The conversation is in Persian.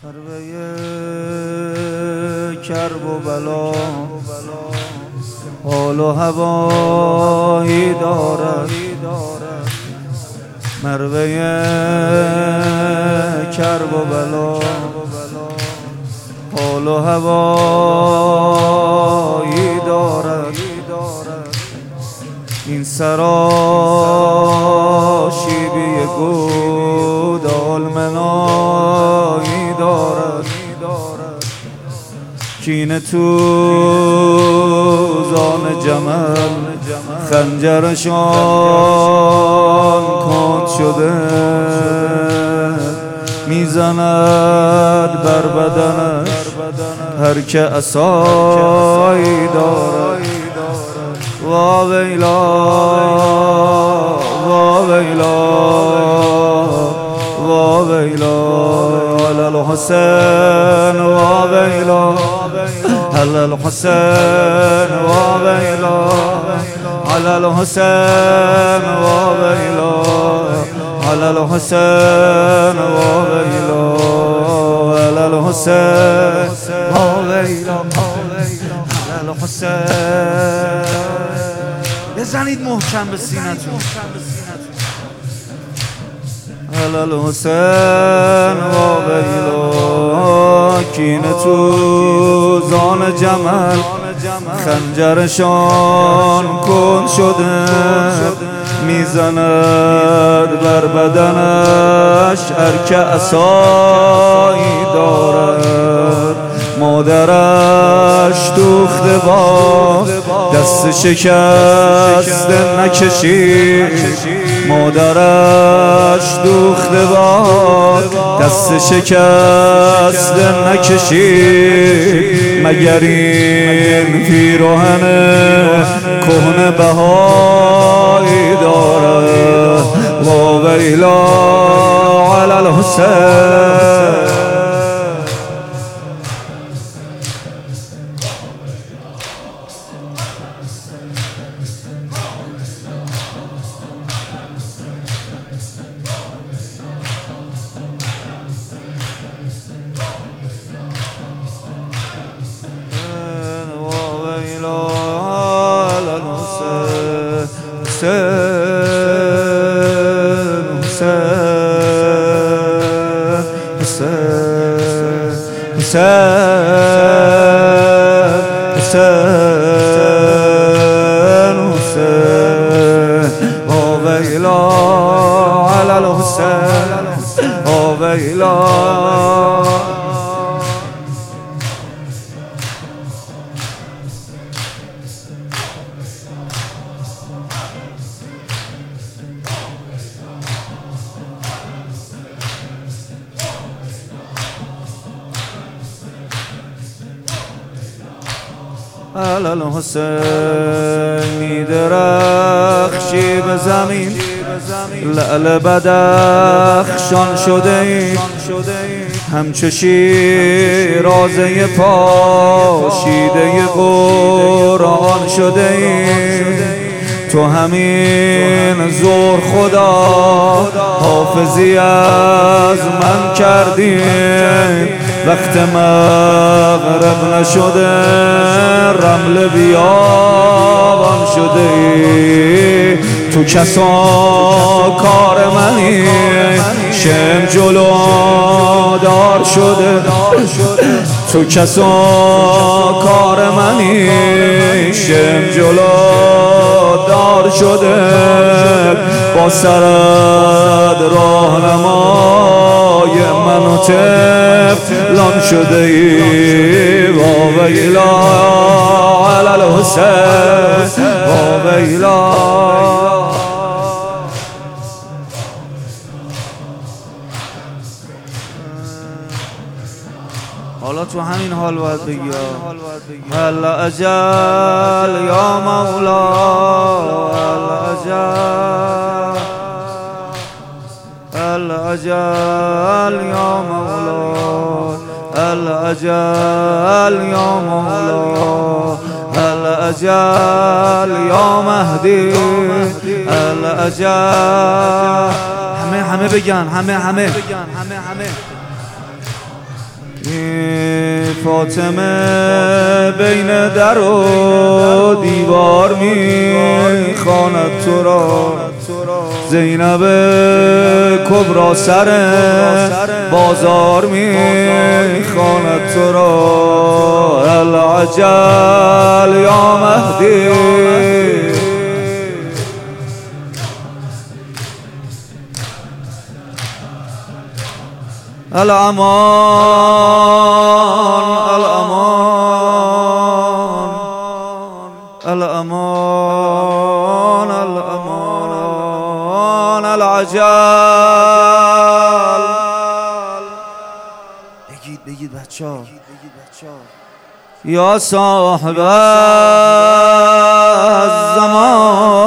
مربه کرب و بلا حال و هوایی دارد. مربه کرب و بلا حال و هوایی دارد. این سراشیبی گودال منایی دارد. کینه تو زان جمل خنجرشان کند شده. میزند بر بدنش هر که عصایی دارد. وا ویلا وا ویلا وا ویلا علی الحسین وا ویلا علی الحسین وا ویلا علی الحسین وا ویلا علی الحسین وا ویلا علی الحسین وا ویلا علی الحسین. بزنید محکم به سینه‌تون. علی الحسین وا ویلا. کینه تو زان جمل خنجرشان کند شده. میزند بر بدنش هر که عصایی دارد. مادرش دوخته با دست شکسته نکشید. مادرش دوخته با دست شکسته نکشید. مگر این پیراهن کهنه بهایی دارد. وا ویلا علی الحسین. علی الحسین میدرخشی به زمین. لعل بدخشان شده ای همچو شیرازه پاشیده قرآن شده ای. تو همین زور خدا حافظی از من کردی. وقت مغرب نشده رمل بیابان شده ای. تو کسا کار منی شم جلو دار شده. تو کسا کار منی شم جلو دار شده. با سرد راهنمای من و طفلان شده ای. وا ویلا علی الحسین وا ویلا. حالا تو همین حال باید بگی هل اجل یا مولا هل اجل هل اجل یا مولا هل اجل یا مولا هل اجل یا مهدی هل اجل. همه بگن همه فاطمه بین در و دیوار میخواند تو را، زینب کبرا سر بازار میخواند تو را. العجل یا مهدی الامان الامان الامان الامان العجل. بگید بچه‌ها یا صاحب الزمان